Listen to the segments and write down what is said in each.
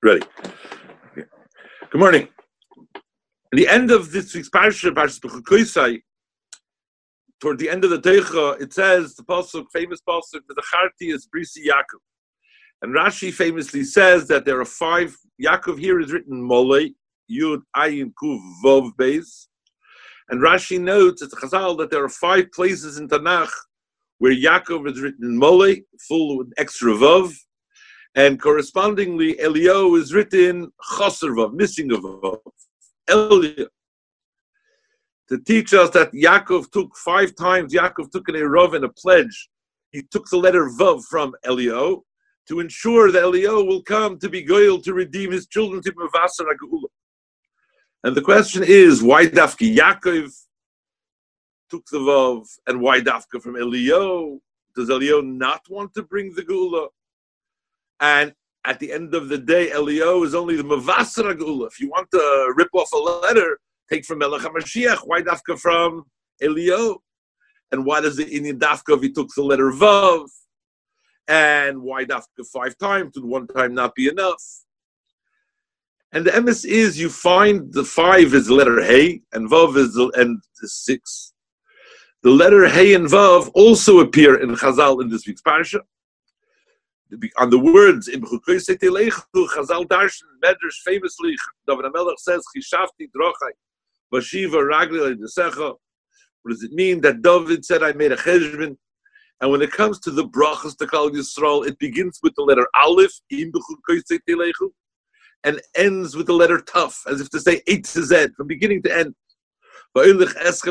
Ready. Good morning. At the end of this week's parsha, Parshas B'chukoisai, toward the end of the Teicha, it says, the pasuk, famous pasuk, the Charti is Brisi Yaakov. And Rashi famously says that there are 5, Yaakov here is written Molei, Yud, Ayin, Kuv, Vov, Beis. And Rashi notes at the Chazal that there are 5 places in Tanakh where Yaakov is written Molei, full with extra Vov, and correspondingly Eliyahu is written Chaser Vov, missing a Vov. Eliyahu. To teach us that Yaakov took 5 times, Yaakov took an Eruv and a pledge. He took the letter Vav from Eliyahu to ensure that Eliyahu will come to be Goyal to redeem his children to Mavasar HaGeula. And the question is, why Dafka Yaakov took the Vav, and why Dafka from Eliyahu? Does Eliyahu not want to bring the Geula? And at the end of the day, Eliyahu is only the Mavasar HaGeula. If you want to rip off a letter, take from Melech HaMashiach. Why Dafka from Eliyahu? And why does the Indian Dafka if he took the letter Vav? And why Dafka 5 times? Would 1 time not be enough? And the emes is you find the 5 is the letter Hey, and Vav is the 6. The letter Hey and Vav also appear in Chazal in this week's parasha. On the words in B'chukoisei Telechu, Chazal Darshan Medrash famously, David HaMelech says, Chishafti drochai, Vashiva ragli le'desecha. What does it mean? That David said, I made a cheshbon. And when it comes to the brachas to Kal Yisrael, it begins with the letter Aleph, in B'chukoisei Telechu, and ends with the letter Taf, as if to say A to Z, from beginning to end. Aleph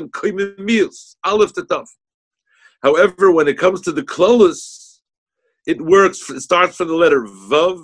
to Taf. However, when it comes to the Klolos, it works. It starts from the letter Vav,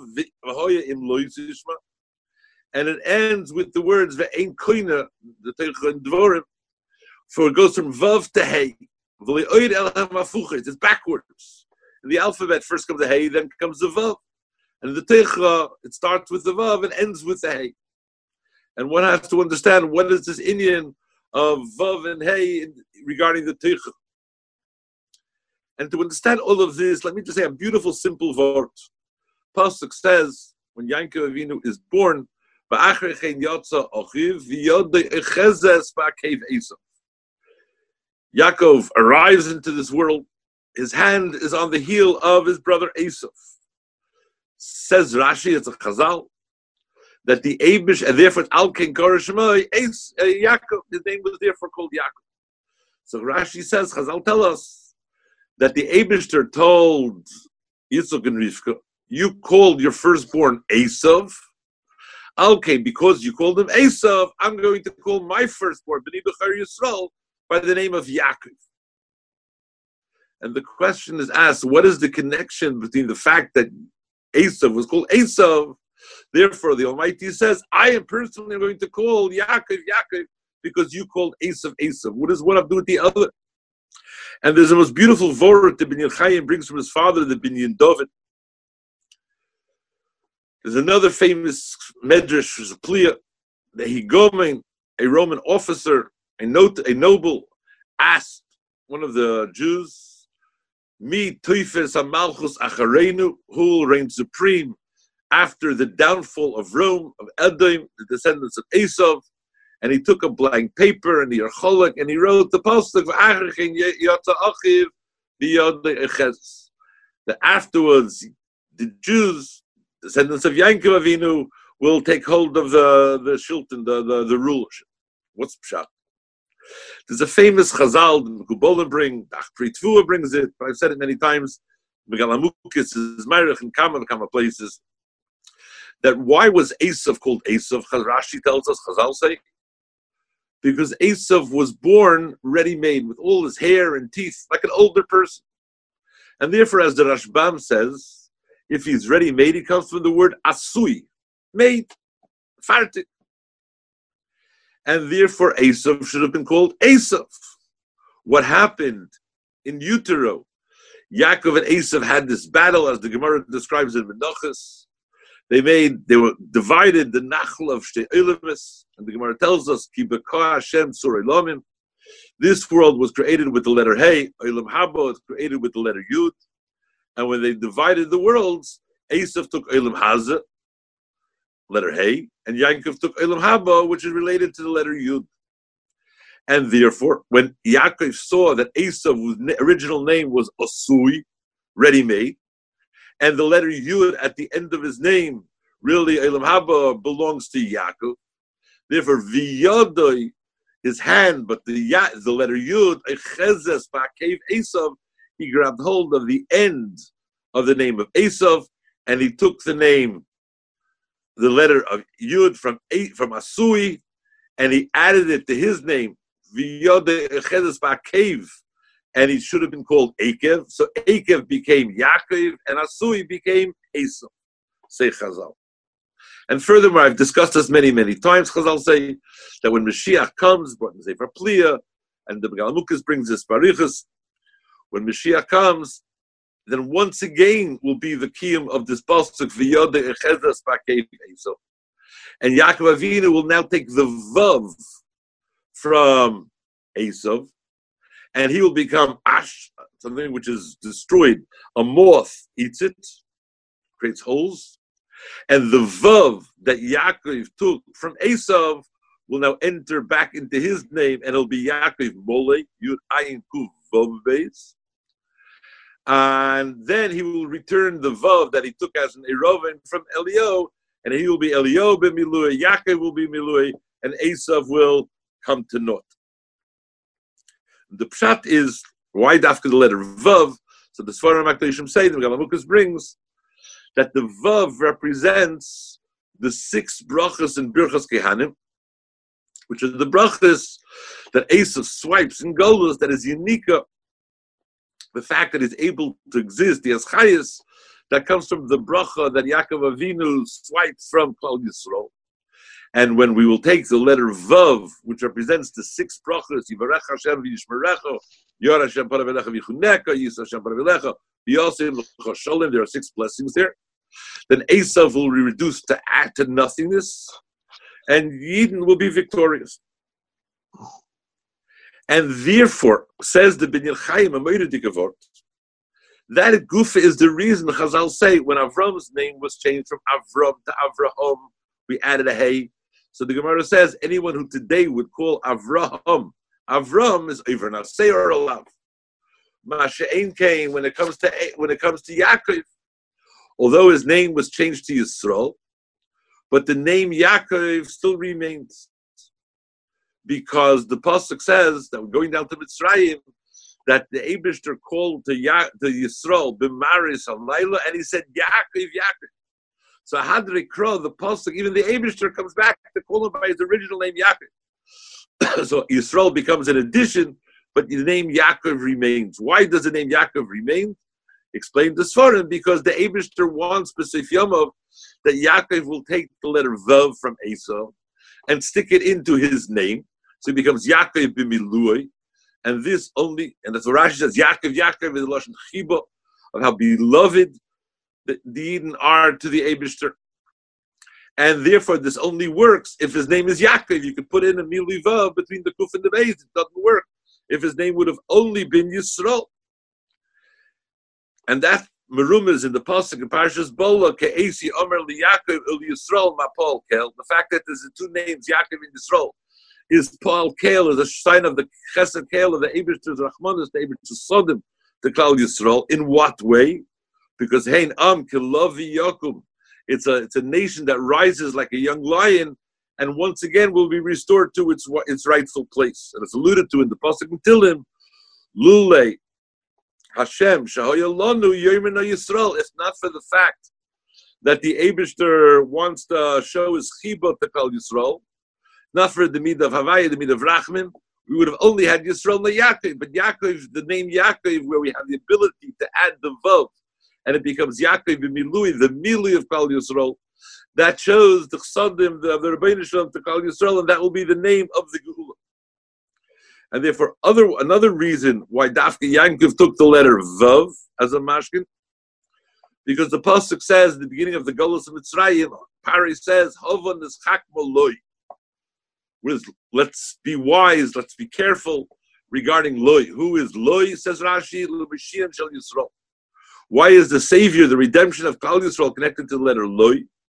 and it ends with the words Ve'ein Koina, the Teicha and Dvorim. For it goes from Vav to Hey. It's backwards. In the alphabet, first comes the Hey, then comes the Vav. And in the Teicha, it starts with the Vav and ends with the Hey. And one has to understand what is this Indian of Vav and Hey regarding the Teicha. And to understand all of this, let me just say a beautiful, simple word. Pasuk says, when Yaakov Avinu is born, Yaakov arrives into this world. His hand is on the heel of his brother Esav. Says Rashi, it's a Chazal, that the Eibush, and therefore Al-Ken Korashemai, Yaakov, his name was therefore called Yaakov. So Rashi says, Chazal tell us, that the Eibishter told Yitzchak and Rivka, you called your firstborn Esav. Okay, because you called him Esav, I'm going to call my firstborn, B'nai B'char Yisrael, by the name of Yaakov. And the question is asked, what is the connection between the fact that Esav was called Esav? Therefore, the Almighty says, I am personally going to call Yaakov, Yaakov, because you called Esav, Esav. What does one have to do with the other? And there's the most beautiful word that Binyan Chaim brings from his father, the Binyan David. There's another famous medrash, Zapliya, that Higomen, a Roman officer, a noble, asked one of the Jews, Mi Tuifes HaMalchus Acharenu, who will reign supreme after the downfall of Rome, of Edom, the descendants of Esav. And he took a blank paper and he wrote the pasuk that afterwards the Jews, descendants of Yaakov Avinu, will take hold of the shilton, the rulership. What's pshat? There's a famous Chazal, the Mekubalim bring, Pri Tvua brings it, but I've said it many times. Megalamukis is Meirich in Kama places. That why was Esav called Esav? Rashi tells us, Chazal say, because Esav was born ready-made with all his hair and teeth, like an older person. And therefore, as the Rashbam says, if he's ready-made, it comes from the word asui, made, fartik. And therefore, Esav should have been called Esav. What happened in utero? Yaakov and Esav had this battle, as the Gemara describes it in Menachos. They were divided, the Nachal of Shtei Olamis, and the Gemara tells us, Ki b'ka Hashem tzur elamim. This world was created with the letter Hey, Olam Haba was created with the letter Yud, and when they divided the worlds, Esav took Olam Hazeh, letter Hey, and Yaakov took Olam Haba, which is related to the letter Yud. And therefore, when Yaakov saw that Esav's original name was Asui, ready-made, and the letter Yud at the end of his name, really Olam Haba, belongs to Yaakov. Therefore, V'yadoi, his hand, but the letter Yud, Echezes Ba'akev Esav, he grabbed hold of the end of the name of Esav, and he took the letter of Yud from Asui, and he added it to his name, V'yadoi Echezes Ba'akev, and he should have been called Akev. So Akev became Yaakov, and Asui became Esav. Say Chazal. And furthermore, I've discussed this many, many times. Chazal say that when Mashiach comes, brought in Sefer Pliya, and the Galamukas brings this Barichas, when Mashiach comes, then once again will be the kiyum of this pasuk V'yodei Echezes Ba'akev Esav. And Yaakov Avinu will now take the Vav from Esav, and he will become ash, something which is destroyed. A moth eats it, creates holes, and the Vav that Yaakov took from Esav will now enter back into his name, and it'll be Yaakov Molei, Yud Ayin Kuv Vav Beis. And then he will return the Vav that he took as an Erovin from Elio, and he will be Elio b'milui, Yaakov will be milui, and Esav will come to naught. The pshat is, why dafka the letter Vav? So the Sfarim HaKadoshim say, the Galamukas brings, that the Vav represents the 6 brachas and birchas kehanim, which are the brachas that Esav swipes in Golus, that is unika, the fact that it's able to exist, the Aschayas, that comes from the bracha that Yaakov Avinu swipes from Klal Yisrael. And when we will take the letter Vav, which represents the 6 brachas, Yivarech Hashem v'yishmerecha, Yor Hashem paravelecha v'yichuneka, Yis Hashem paravelecha, v'yosim l'chosholim, there are 6 blessings there. Then Esav will be reduced to nothingness, and Yidden will be victorious. And therefore, says the Ben Yerchaim, a Meidikavot, that Gufa is the reason Chazal say when Avram's name was changed from Avram to Avraham, we added a Hey. So the Gemara says anyone who today would call Avram is Iver Nasei or Olav. Masha'ein Kain, when it comes to Yaakov, although his name was changed to Yisrael, but the name Yaakov still remains. Because the pasuk says that we're going down to Mitzrayim, that the Eibishter called to Yisrael b'maris halayla, and he said Yaakov, Yaakov. So Hadrei Kro, the pasuk, even the Eibishter comes back to call him by his original name Yaakov. So Yisrael becomes an addition, but the name Yaakov remains. Why does the name Yaakov remain? Explained the Sfarim, because the Eibishter wants B'Seif Yomov that Yaakov will take the letter Vav from Esau and stick it into his name. So he becomes Yaakov b'milui, and this only, and that's what Rashi says, Yaakov is the Lashon Chiba, of how beloved the Yidden are to the Eibishter. And therefore, this only works if his name is Yaakov. You could put in a milui vav between the kuf and the beis. It doesn't work if his name would have only been Yisrael. And that Merum is in the pasuk in Parashas Bola, Ke'esi Omer LiYaakov El Yisrael Mapol Kel. The fact that there's the 2 names Yaakov and Yisrael is Paul Kel, is a sign of the Chesed Kel of the Eibishter's Rachmanis, the Eibishter's Sodim, the Klal Yisrael. In what way? Because Hein Am Kilavi Yakum. It's a nation that rises like a young lion, and once again will be restored to its rightful place. And it's alluded to in the pasuk in Tilim, Lulei Hashem Shahoya Lanu Yomina Yisrael. If not for the fact that the Eibishter wants to show his chibah to Klal Yisrael, not for the midah of Havaya, the midah of Rachmim, we would have only had Yisrael and Yaakov. But Yaakov, the name Yaakov, where we have the ability to add the vav, and it becomes Yaakov b'milui, the milui of Klal Yisrael, that shows the chsadim, the Rebbeinu Shalom to Klal Yisrael, and that will be the name of the Geula. And therefore, another reason why Dafka Yankov took the letter Vav as a mashkin, because the pasuk says at the beginning of the Golus of Mitzrayim, Pari says, Hovan is chakma loy. Let's be wise, let's be careful regarding loy. Who is loy, says Rashi, l'mashiach shel Yisrael. Why is the Savior, the redemption of Klal Yisrael, connected to the letter loy?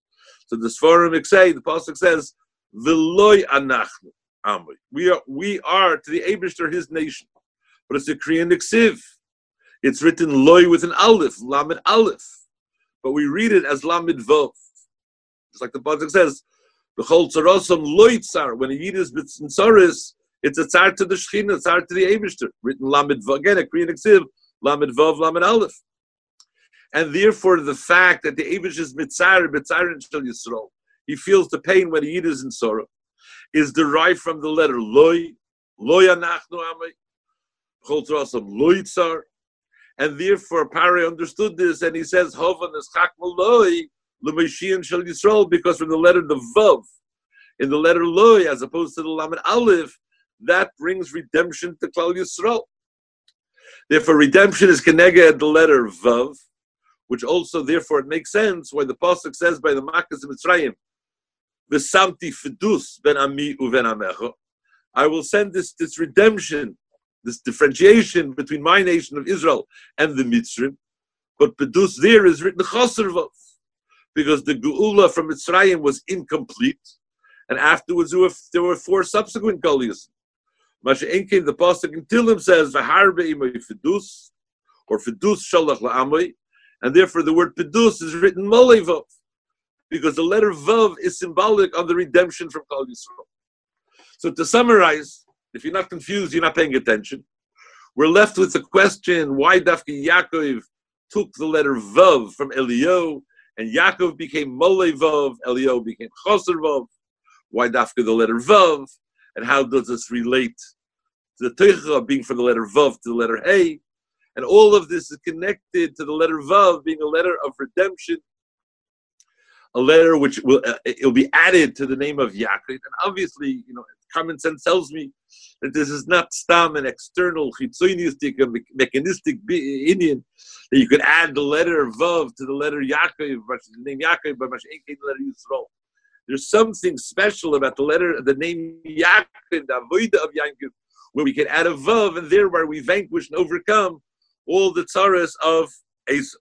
So the Sforim say, the pasuk says, "V'loy anachnu amri." We are to the Eibishter his nation, but it's a Korean ksiv. It's written loy with an aleph, lamed aleph, but we read it as lamed vav. Just like the pasuk says, "B'chol tzarosam loy tzar." When a yid is b'tzaris, it's a tzar to the Shechina, tzar to the Eibishter. Written lamed vav again, a Korean ksiv, lamed vav, lamed aleph. And therefore, the fact that the Eibush is mitzar in Shel Yisrael, he feels the pain when a yid is in sorrow, is derived from the letter loy anachnu amay, b'chol tzarosam loy tzar. And therefore, Pari understood this, and he says, "Hovan es chakma loy l'meishian Shel Yisrael," because from the letter the vav, in the letter loy, as opposed to the lamed aleph, that brings redemption to Klal Yisrael. Therefore, redemption is keneged the letter vav, which also, therefore, it makes sense why the pasuk says by the Makkos of Mitzrayim, "V'samti fidus ben ami uven amecha." I will send this redemption, this differentiation between my nation of Israel and the Mitzrim. But fidus there is written chaser vav, because the geula from Mitzrayim was incomplete, and afterwards there were 4 subsequent galuyos. Masha Enkein, the pasuk in Tilim says, "V'harbe imay fidus," or fidus shalach la'amay. And therefore, the word pedus is written molei vav, because the letter vav is symbolic of the redemption from Klal Yisrael. So to summarize, if you're not confused, you're not paying attention. We're left with the question: why Dafki Yaakov took the letter vav from Eliyahu, and Yaakov became molei vav, Eliyahu became chaser vav. Why Dafki the letter vav, and how does this relate to the teicha being from the letter vav to the letter hey? And all of this is connected to the letter Vav being a letter of redemption, a letter which will be added to the name of Yaakov. And obviously, common sense tells me that this is not stam an external chitzonistic, mechanistic Indian, that you could add the letter Vav to the letter Yaakov, the name Yaakov, but the letter Yisrael. There's something special about the name Yaakov, the avodah of Yaakov, where we can add a Vav, and there where we vanquish and overcome all the tzaras of Esau.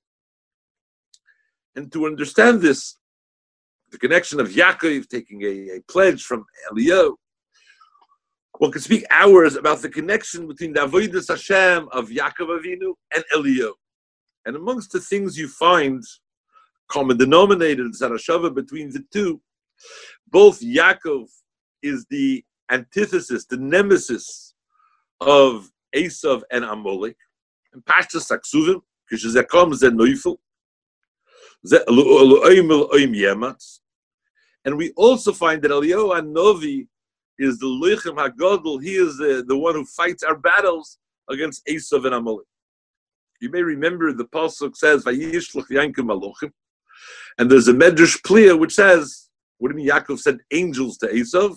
And to understand this, the connection of Yaakov taking a pledge from Eliyahu, one could speak hours about the connection between the avodas Hashem of Yaakov Avinu and Eliyahu. And amongst the things you find common denominator, Zarashava, between the two, both Yaakov is the antithesis, the nemesis of Esau and Amalek. And Pashtas Aksuvim, Kishazekom Ze Neufel, Ze Eloim Eloim Yematz. And we also find that Eliyahu Hanovi is the Lechem HaGadol. He is the one who fights our battles against Esau and Amalek. You may remember the pasuk says, "Vayishlach Yankim Malochim," and there's a Medrash Pliya which says, "What do you mean Yaakov sent angels to Esau?"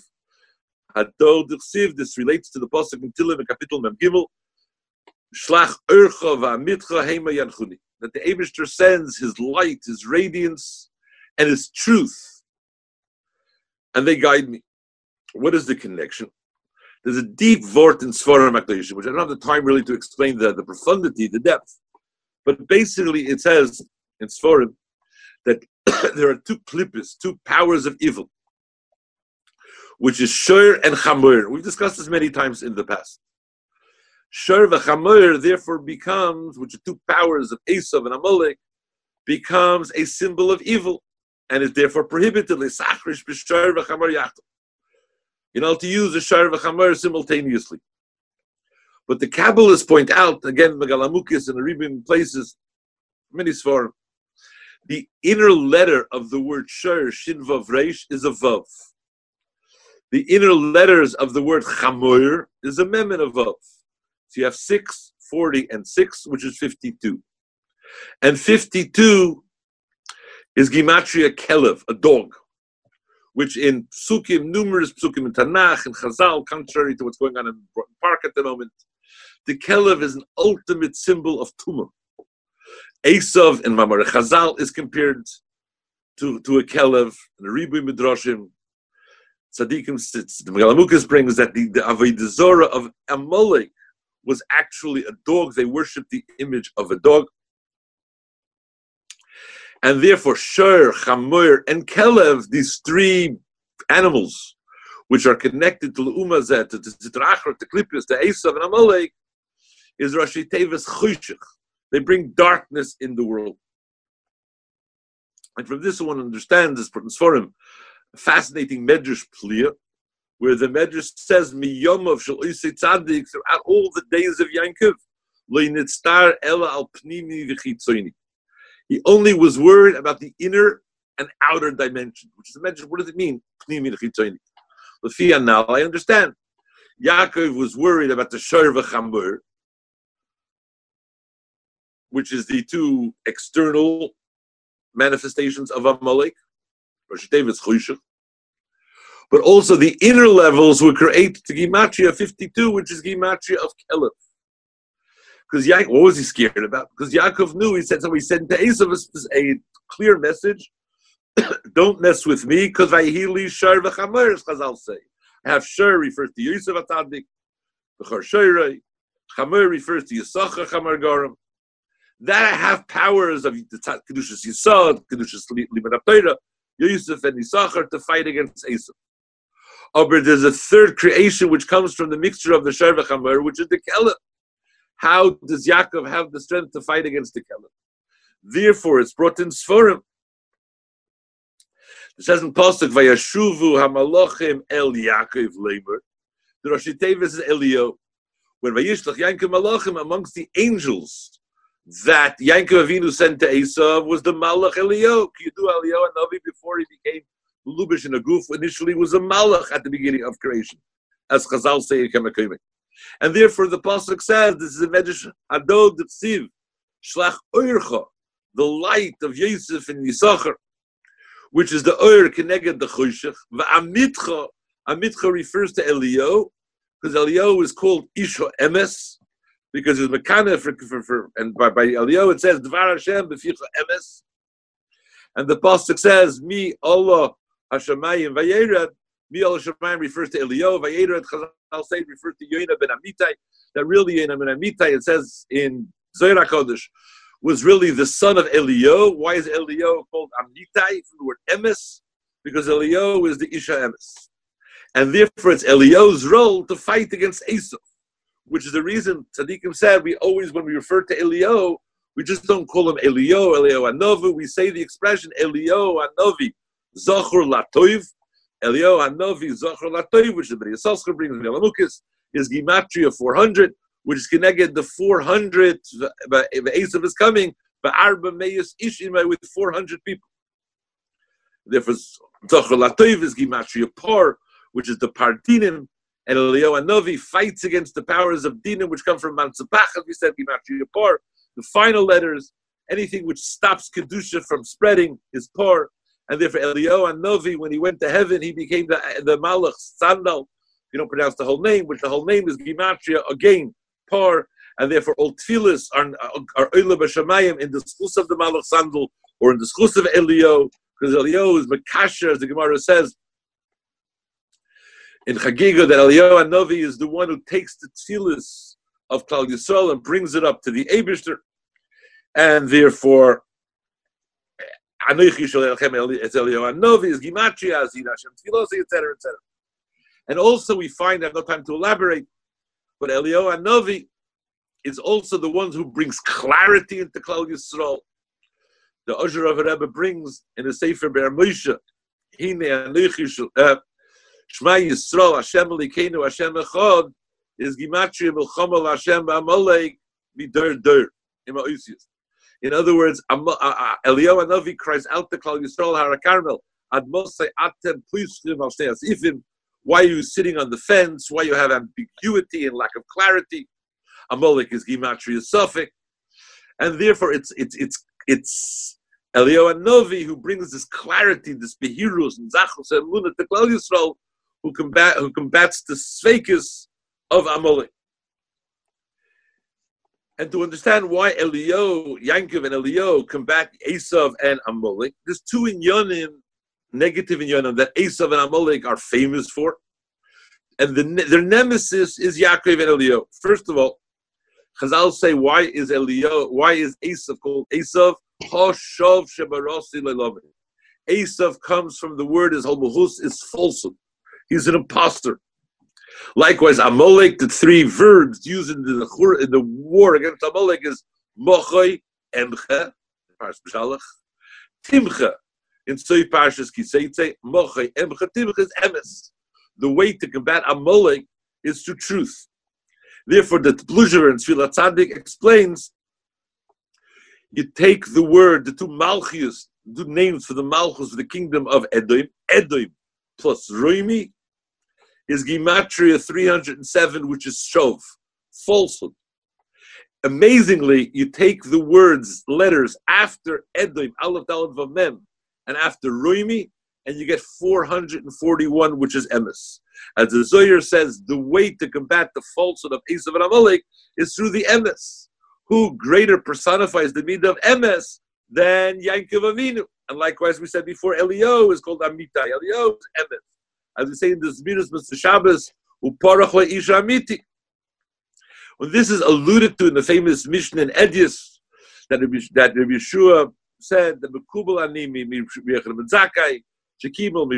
This relates to the pasuk in Tilim, Kapitel Mem Gimel. Shlach Urcha v'Amitcha Hema Yanchuni, that the Eibishter sends his light, his radiance, and his truth, and they guide me. What is the connection? There's a deep vort in Sforim HaKadoshim, which I don't have the time really to explain the profundity, the depth. But basically it says in Sforim that there are 2 klippos, 2 powers of evil, which is Shor and Chamor. We've discussed this many times in the past. Shor v'Chamor therefore becomes, which are 2 powers of Esau and Amalek, becomes a symbol of evil, and is therefore prohibited. L'sachrish b'Shor v'Chamor yachad. To use the Shor v'Chamor simultaneously. But the Kabbalists point out, again, Megalamukis and the Rebbeim places, many Sforim, the inner letter of the word Shor, Shin Vav Reish, is a Vav. The inner letters of the word Chamor is a Mem and a Vav. So you have 6, 40, and 6, which is 52. And 52 is Gematria Kelev, a dog, which in Psukim, numerous Psukim in Tanakh and Chazal, contrary to what's going on in Broughton Park at the moment, the Kelev is an ultimate symbol of Tumah. Esav and Mamar Chazal is compared to a Kelev, and the Ribuy Midrashim. Tzadikim, the Megalamukas brings that the Avodah Zorah of Amalek was actually a dog. They worshipped the image of a dog. And therefore, Shur, Chamur, and Kelev, these three animals, which are connected to L'Umazet, to Zitrachar, to Klippius, to Esav, and Amalek, is Rashi Tevis Chushech. They bring darkness in the world. And from this one understands this for him a fascinating Medrash Pliya, where the Medrash says, Miyomov shel Isei Tzadik, throughout all the days of Yankov, Lo Nitztar Ela al Pnimi v'Chitzoni. He only was worried about the inner and outer dimension, which is the Medrash. What does it mean? Pnimi v'Chitzoni. L'fia now, I understand. Yaakov was worried about the Shor v'Chamur, which is the two external manifestations of Amalek, Rosh David's Chushech. But also the inner levels were created to Gematria 52, which is Gematria of Kelev. Because what was he scared about? Because Yaakov knew, he said to Esav a clear message, don't mess with me, because Vayihili Shar v'Chamer, as Chazal say. I have Shar refers to Yosef Atadik, B'char Shoyrei, Chamer refers to Yisachar Chamer Garam. That I have powers of Kedushas Yisod, Kedushas Limud HaTorah, Yosef and Yisachar to fight against Esav. But there's a third creation which comes from the mixture of the Shar v'Chamer, which is the Kelev. How does Yaakov have the strength to fight against the Kelev? Therefore, it's brought in Sforim. It says in Pasuk, Vayashuvu HaMalachim El Yaakov Leimer. The Rosh Tevis is Elio. When Vayishlach Yaakov Malachim amongst the angels that Yaakov Avinu sent to Esav was the Malach Elio. Kidu Elio and Navi before he became Lubish in a goof initially was a Malach at the beginning of creation, as Chazal say in Kemakim. And therefore the Pasuk says, this is a Medrash Adod Tsiv, Shlach Oircha, the light of Yosef and Yisachar, which is the Oir Keneged the Chushech. V'amitcha, Amitcha refers to Elio, because Elio is called Isha Emes, because it's Mekana and by Elio it says Dvar Hashem b'ficha Emes, and the Pasuk says Mi Allah Hashemayim Vayered. Mi Allah Hashemayim refers to Elio. Vayered Chazal say refers to Yoina ben Amitai. That really Yoina ben Amitai, it says in Zohar HaKodesh, was really the son of Elio. Why is Elio called Amitai from the word Emes? Because Elio is the Isha Emes, and therefore it's Elio's role to fight against Esav, which is the reason Tzaddikim said we always, when we refer to Elio, we just don't call him Elio Anovi. We say the expression Elio Anovi Zachor Latoiv. Elio Anovi Zachor Latoiv, which the Bnei Yissaschar brings in Elamukis, is Gematria 400, which is connected the 400. Esav is coming, but Arba Meis Ishimai with 400 people. Therefore, Zachor Latoiv is Gematria Par, which is the Pardinim. And Elio Anovi fights against the powers of Dinim, which come from Mansapach, as we said, Gematria Par. The final letters, anything which stops Kedusha from spreading, is Par. And therefore, Elio Anovi, when he went to heaven, he became the Malach Sandal. You don't pronounce the whole name, but the whole name is Gematria, again, Par. And therefore, all Tfilis are Oila B'Shamayim in the schus of the Malach Sandal, or in the schus of Elio, because Elio is Makasher, as the Gemara says in Chagiga, that Elio Anovi is the one who takes the tefillas of Klal Yisrael and brings it up to the Eibishter, and therefore, it's Elio Anovi is Gematria, Azid Hashem Tfilosi, etc., etc. And also we find, I have no time to elaborate, but Elio Anovi is also the one who brings clarity into Klal Yisrael. The Ozher of Rebbe brings in the Sefer Ber Moshe, Hine Anochi Shema Yisrael, Hashem Elokeinu, Hashem Echad, is Gematria Milchama Hashem Amalek Midur Dur. In other words, Elio Anovi cries out to Klal Yisrael Har HaKarmel, Ad Mosai Atem Plishlim Al Shnei Asifim. Why are you sitting on the fence? Why you have ambiguity and lack of clarity? Amalek is Gematria Suffolk, and therefore it's Elio Anovi who brings this clarity, this behirus and zachus and emunah to Klal Yisrael, who combats the sveikis of Amalek. And to understand why Yankov and Elio combat Esav and Amalek, there's two inyanim, negative inyanim, that Esav and Amalek are famous for. And their nemesis is Yaakov and Elio. First of all, Chazal say, why is Esav called Esav? Hoshov shebarosi lelomi. Esav comes from the word is holmuhus, is falsehood. He's an imposter. Likewise, Amalek, the three verbs used in the war against Amalek is mochoy, emche, timche. In Soy Parshas Kiseitze, mochoy, emche, timche is emes. The way to combat Amalek is through truth. Therefore, the Tbluzher and Tzvilat Tzaddik explains, you take the word, the two Malchus, the names for the Malchus of the kingdom of Edom, Edom plus Roimi, is Gematria 307, which is Shov, falsehood. Amazingly, you take the words, letters after Edom, Aleph, Dalet, Vav, Mem, and after Roimi, and you get 441, which is Emes. As the Zohar says, the way to combat the falsehood of Esav and Amalek is through the Emes. Who greater personifies the midah of Emes than Yankov Avinu? And likewise, we said before, Elio is called Amitai. Elio is Emes. As we say in the Zmiros Mr. Shabbos, Uparach le'isha amiti. When this is alluded to in the famous Mishnah in Edius, that Rabbi Yeshua said, the Mekubal ani mi Yechon ben Zakkai, Shekimel mi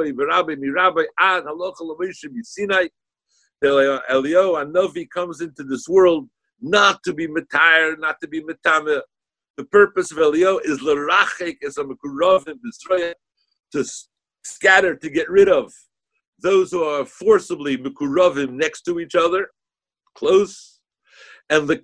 Rabbi, ad halacha l'Moshe mi Sinai. Elio, a Novi, comes into this world not to be metayer, not to be metame. The purpose of Elio is l'rachek es ha'mekuravim b'Yisrael, to scatter, to get rid of those who are forcibly mekuravim next to each other, close, and the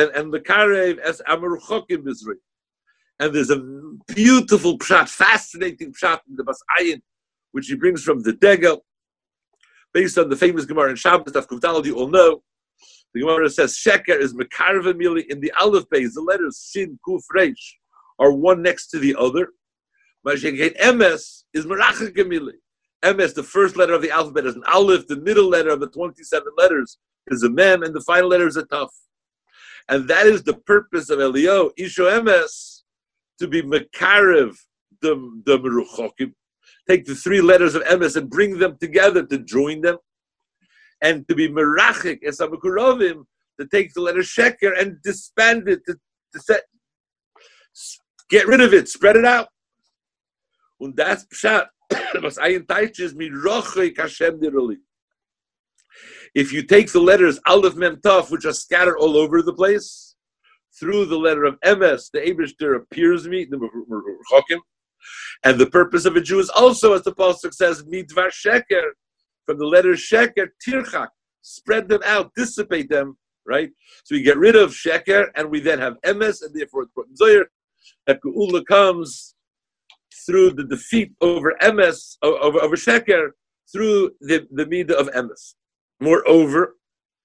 karev as amaruchokim b'Yisrael. And there's a beautiful pshat, fascinating pshat in the Bas Ayin, which he brings from the Degel, based on the famous Gemara in Shabbos, Daf Kuf Daled, you all know. The Gemara says, Sheker is Mekarva Mili in the Aleph base. The letters Shin, Kuf, Reish are one next to the other. Mashiach Emes is Merachik Mili. Emes, the first letter of the alphabet, is an Aleph. The middle letter of the 27 letters is a Mem, and the final letter is a Taf. And that is the purpose of Elio, Isho Emes, to be Mekarev, the Meruchokim. Take the three letters of Emes and bring them together to join them. And to be merachik es ha'mekuravim, to take the letter sheker and disband it, to get rid of it, spread it out. Und das pshat, was ayin taiches mirochik Hashem diroli. If you take the letters Aleph Mem Taf, which are scattered all over the place, through the letter of Emes, the Eibishter appears me, the Meruchokim, and the purpose of a Jew is also, as the Pasuk says, midvar sheker. From the letter sheker, tirchak, spread them out, dissipate them, right? So we get rid of sheker, and we then have emes, and therefore it's put in Zohar that Geula comes through the defeat over emes, over sheker, through the midah of emes. Moreover,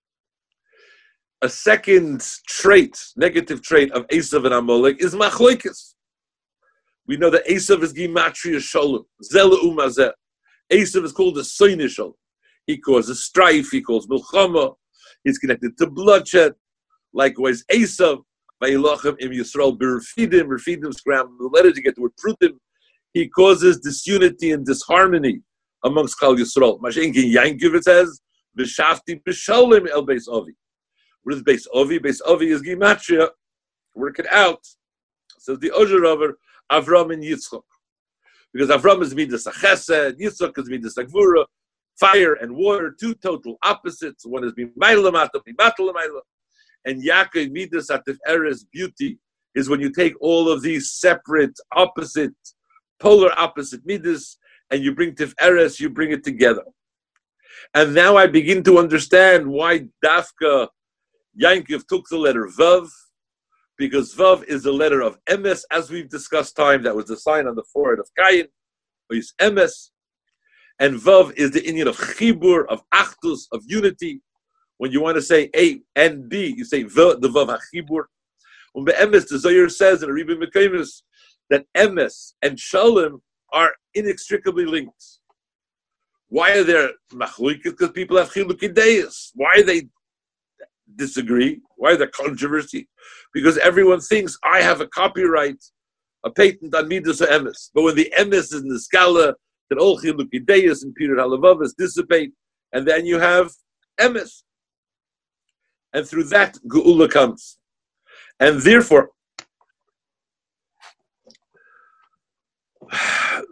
a second trait, negative trait of Esav and Amalek is machloikis. We know that Esav is gimatria shalom, zela umazeh. Esav is called a soynishal. He causes strife, he causes milchama, he's connected to bloodshed. Likewise, Esav, vayilachem im Yisrael b'refidim scram the letters, you get the word prutim. He causes disunity and disharmony amongst Klal Yisrael. Mashenkin Yankiv, it says, v'shafti b'shalom el beis avi. What is beis avi? Beis avi is gimatria. Work it out. Says the Ozer Raver, Avram and Yitzchak. Because Avram is midas chesed, Yitzchak is midas gvura, fire and water, two total opposites. One is b'mayla mata, b'matla mayla, and Yaakov midas atif beauty is when you take all of these separate, opposite, polar opposite midas, and you bring tif you bring it together. And now I begin to understand why Dafka Yankov took the letter Vav, because Vav is the letter of Emes, as we've discussed time. That was the sign on the forehead of Cain, or is Emes. And Vav is the Indian of Chibur, of Achdus, of unity. When you want to say A and B, you say the Vav HaChibur. When the Emes, the Zohar says in Rebbe Mekaymus that Emes and Shalom are inextricably linked. Why are there machloikes? Because people have chilukei deis. Why they disagree? Why the controversy? Because everyone thinks I have a copyright, a patent on midas or emes. But when the emes is in the skala, then all chilukei deis and period halavavas dissipate, and then you have emes, and through that geula comes, and therefore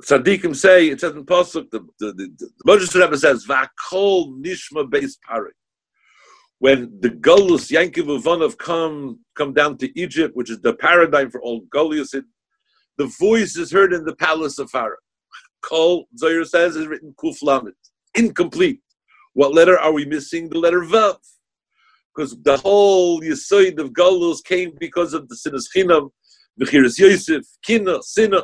tzaddikim say, it says in Pasuk, the Moshe Rebbe says, "Va'kol nishma beis pari." When the Golus Yankiv Uvanov come down to Egypt, which is the paradigm for all Goliath, the voice is heard in the palace of Pharaoh. Kol, Zohar says, is written Kuf Lamed, incomplete. What letter are we missing? The letter Vav. Because the whole Yesoid of Golus came because of the Sinas Chinam, Bechiras Yosef, Kina, Sina.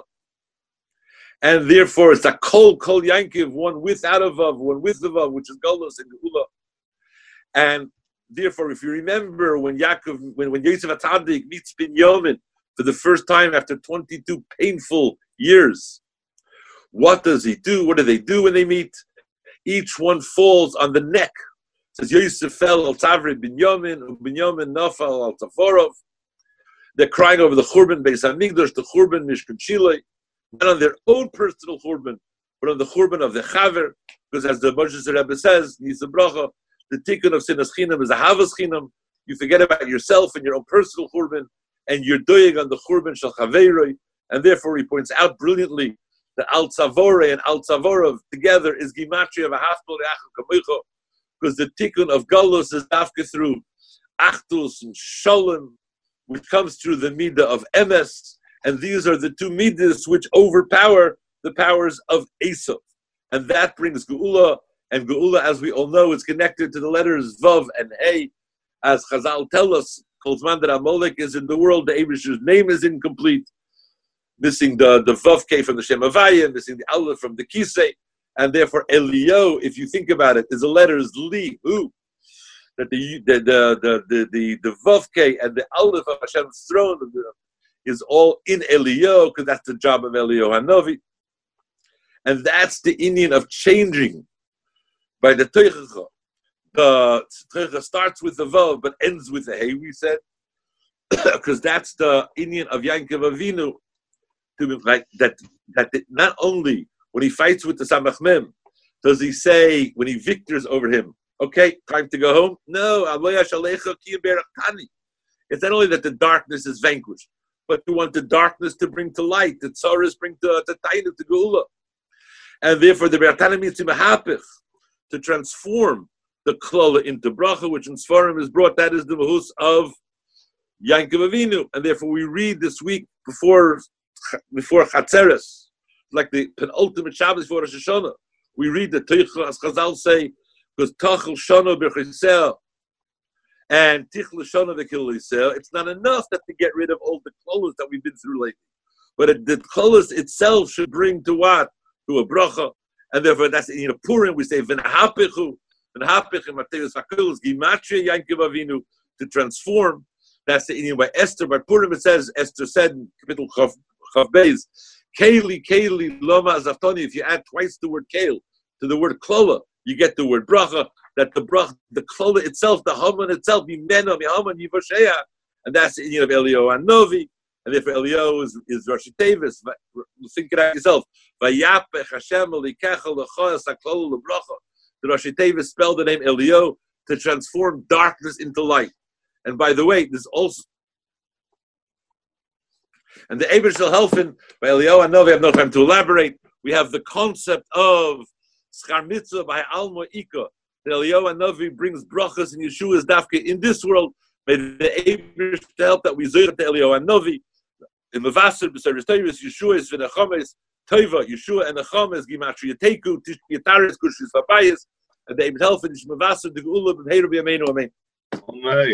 And therefore it's a Kol Yankiv, one without a Vav, one with the Vav, which is Golus and Geula. And therefore, if you remember when when Yosef HaTzadik meets Binyamin for the first time after 22 painful years, what does he do? What do they do when they meet? Each one falls on the neck. It says Yosef fell al Tavri Binyamin, Binyamin nafal al Taforov. They're crying over the Churban Beis Hamikdash, the Churban Mishkan Shilei, not on their own personal Churban, but on the Churban of the Chaver, because as the Moshe Rebbe says, Nisa Bracha, the tikkun of Sinas Chinam is a Havas Chinam. You forget about yourself and your own personal Churban, and you're doing on the Churban Shal Chaveiroi, and therefore he points out brilliantly that Al Tzavore and Al Tzavorov together is Gimatria of a Haftal Re'achim Kamoicho, because the tikkun of Galus is after through Achtus and Shalom, which comes through the Midah of Emes, and these are the two Midas which overpower the powers of Esav, and that brings Geula. And Geula, as we all know, is connected to the letters Vav and Hey. As Chazal tell us, Kolzman that Amalek is in the world, the Abish's name is incomplete, missing the Vav K from the Shem Havaya, missing the Aleph from the Kisei, and therefore Elio, if you think about it, is the letters Li, who, that the Vav K and the Aleph of Hashem's throne is all in Elio, because that's the job of Elio Hanovi. And that's the Indian of changing. By the Teichacha starts with the Vav but ends with the Hey, we said, because that's the Indian of Yankov Avinu, to be like that not only when he fights with the Samach Mem, does he say when he victors over him, okay, time to go home? No, it's not only that the darkness is vanquished, but you want the darkness to bring to light, the tzaras bring to Tainu, to Geula. And therefore the Be'atana means to Mahapich, to transform the Klola into Bracha, which in Sfarim is brought. That is the Mahus of Yankov Avinu. And therefore we read this week before Chatzeres, like the penultimate Shabbos before Rosh Hashanah, we read the Teichel, as Chazal say, because Tachel Shana B'Chisel and Tichel Shana B'Kilisel, it's not enough that to get rid of all the Klolas that we've been through lately. But the Klolas itself should bring to what? To a Bracha. And therefore, that's in Purim, we say, V'nahapichu, Mateus Vakulis, Gimatria Yankov Avinu, to transform. That's the Indian by Esther. By Purim, it says, Esther said in Kapitel Chav Beis, Keili, Loma Zaftoni, if you add twice the word Keil to the word Klola, you get the word Bracha, that the Bracha, the Klola itself, the Haman itself, Mimena, Mihaman, Yivosheya, and that's the Indian of Elio Anovi. And therefore, Elio is Rashi Tevis. Think it out yourself. Vayapech Hashem Elikecha L'choyas HaKlol L'bracha. The Rashi Tevis spelled the name Elio to transform darkness into light. And by the way, there's also, and the Eber Shel Helfen by Elio and Novi, I have no time to elaborate. We have the concept of Schar Mitzvah by Alma Ika. The Elio and Novi brings brachas and Yeshua's dafke in this world. May the Eber help that we zayr to Elio and Novi. In the Vaser, B'Seres Tevis, Yeshua is V'nechames, Tova, Yeshua and Nechames, Gimatria Teku, Tishkiyataris, Kushis Vabayis, and the Eber Helfen, Yishma Vaser, the Geula, B'Meiru B'Yameinu, Amen.